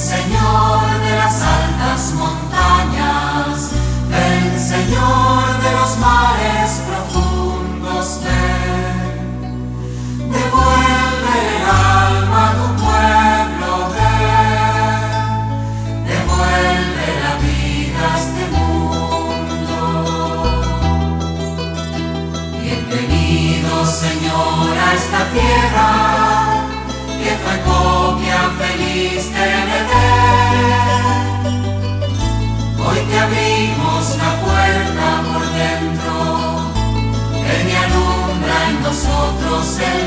Señor de las altas montañas, ven, Señor de los mares profundos, ven. Devuelve el alma a tu pueblo, ven. Devuelve la vida a este mundo. Bienvenido, Señor, a esta tierra, que fue copia feliz del Edén. Hoy te abrimos la puerta por dentro, ven y alumbra en nosotros el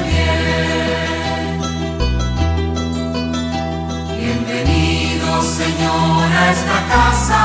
bien. Bienvenido, Señor, a esta casa,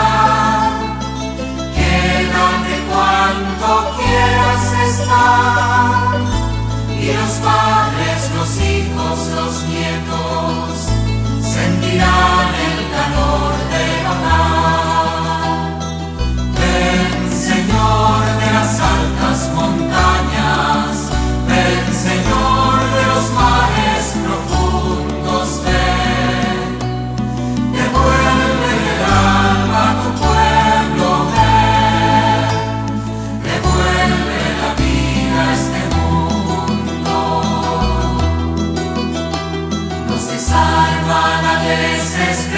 quédate cuanto quieras estar, y los padres, los hijos, los nietos sentirán el calor del hogar. Ven, Señor de las altas montañas, ven, Señor de los mares profundos, ven. Devuelve el alma a tu pueblo, ven. Devuelve la vida a este mundo. Los que salvan a desesperar